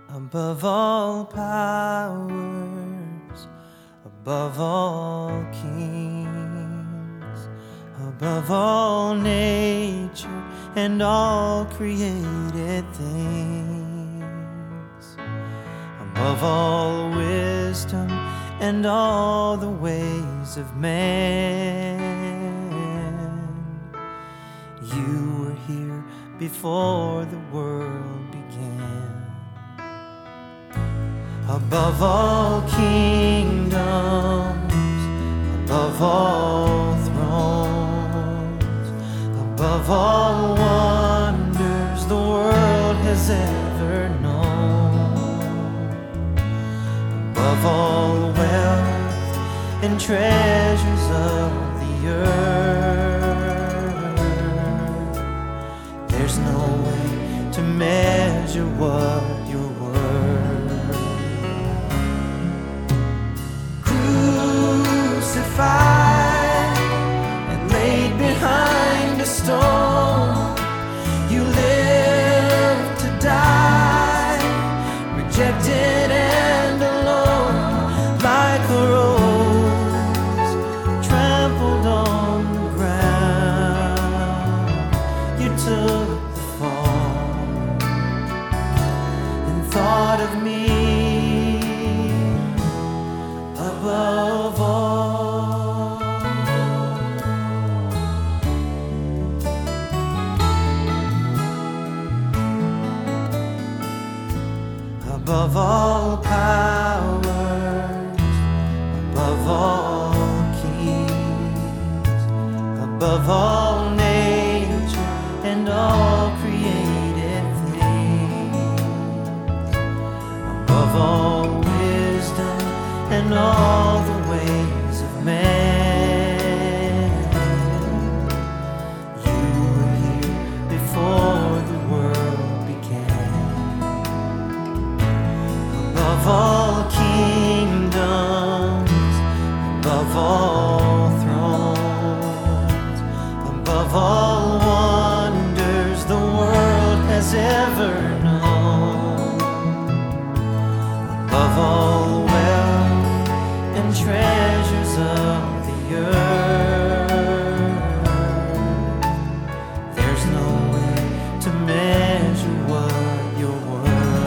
above all powers, above all kings, above all nature and all created things, above all wisdom and all the ways of man. You were here before the world began. Above all kingdoms, above all thrones, above all wonders the world has ever known, above all wealth and treasures of the earth, there's no way to measure what you're worth. Crucified and laid behind a stone, you lived to die, rejected and alone, like a rose trampled on the ground. You took the fall and thought of me above all. Above all powers, above all kings, above all nature and all created things, above all wisdom and all the ways of man. You were here before the world began. Above all kingdoms, above all thrones, above all wonders the world has ever known, above all wealth and treasures of the earth, there's no way to measure what you're worth.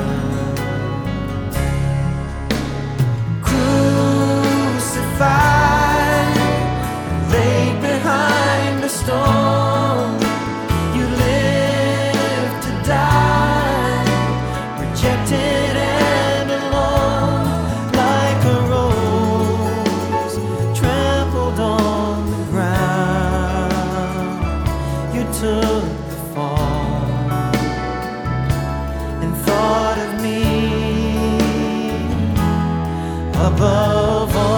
Laid behind a stone, you lived to die, rejected and alone, like a rose trampled on the ground. You took the fall and thought of me above all.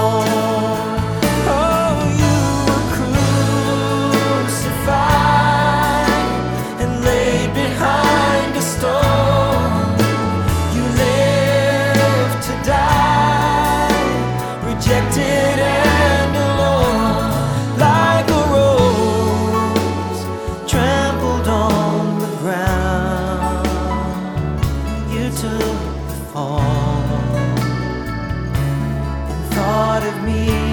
Rejected and alone, like a rose trampled on the ground. You took the fall and thought of me